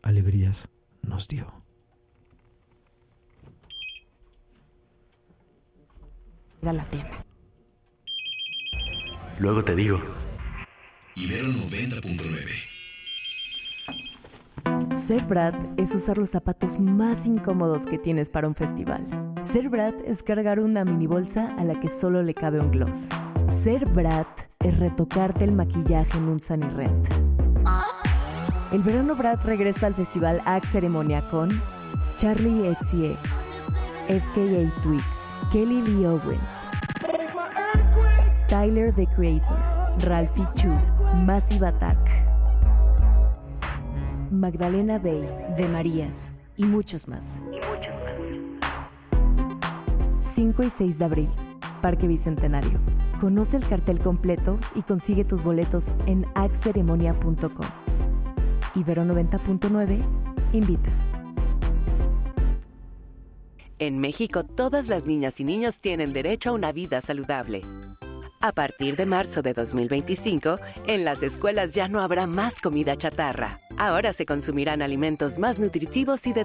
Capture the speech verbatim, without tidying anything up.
alegrías nos dio. Da la pena. Luego te digo. Ibero noventa punto nueve. Ser Brad es usar los zapatos más incómodos que tienes para un festival. Ser Brad es cargar una mini bolsa a la que solo le cabe un gloss. Ser Brad es retocarte el maquillaje en un Sunny Rent. El verano Brad regresa al festival Axe Ceremonia con Charlie X C X, F K A Twigs, Kelly Lee Owens, Tyler the Creator, Ralphie Chu, Massive Attack, Magdalena Bay, De Marías y muchos más. Y muchos más. cinco y seis de abril, Parque Bicentenario. Conoce el cartel completo y consigue tus boletos en axe ceremonia punto com. Ibero noventa punto nueve invita. En México, todas las niñas y niños tienen derecho a una vida saludable. A partir de marzo de dos mil veinticinco, en las escuelas ya no habrá más comida chatarra. Ahora se consumirán alimentos más nutritivos y de